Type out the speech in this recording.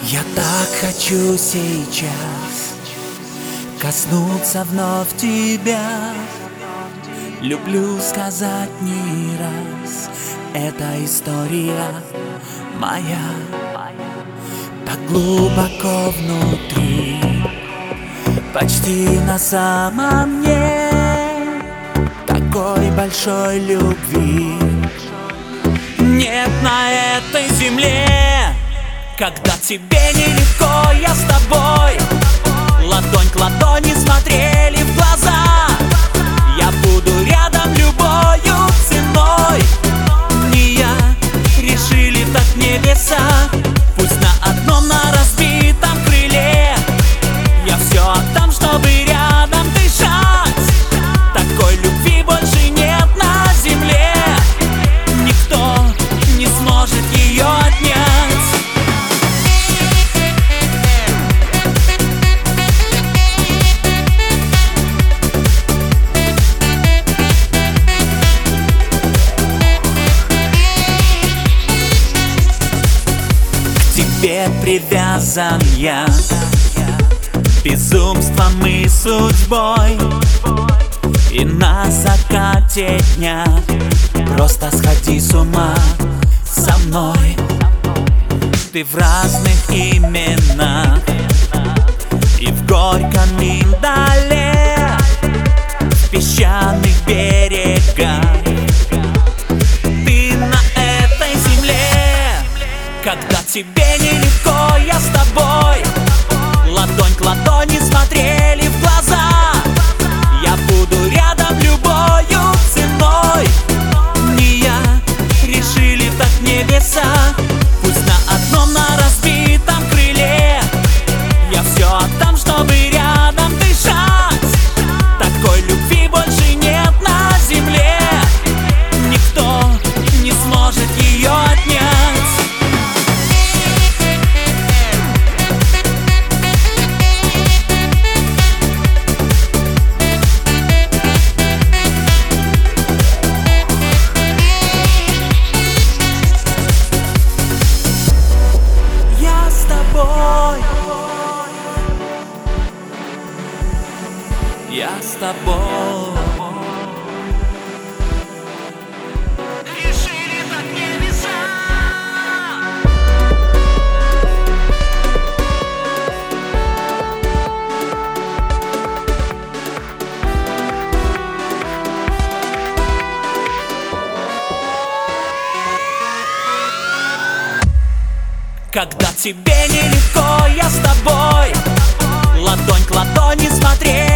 Я так хочу сейчас коснуться вновь тебя. Люблю сказать не раз, эта история моя. Так глубоко внутри, почти на самом дне, такой большой любви нет на этой земле. Когда тебе нелегко, я с тобой, ладонь к ладони смотрели в глаза. Я буду рядом любою ценой. Не я, решили так небеса. Пусть на одном, на разбитом крыле я все отдам, чтобы рядом дышать. Такой любви больше нет на земле. Никто не сможет ее отнять. К тебе привязан я безумством и судьбой. И на закате дня просто сходи с ума со мной. Ты в разных именах и в горьком миндале, в песчаных берегах. Ты на этой земле. Когда тебе нелегко, я с тобой, ладонь к ладони смотрели в глаза. Я буду рядом любою ценой. Не я, решили так небеса. Пусть на одном, на разбитом крыле я все отдам, чтобы рядом дышать. Такой любви больше нет на земле. Никто не сможет ее отнять. Я с тобой. Решили так небеса. Когда тебе нелегко, я с тобой, ладонь к ладони смотреть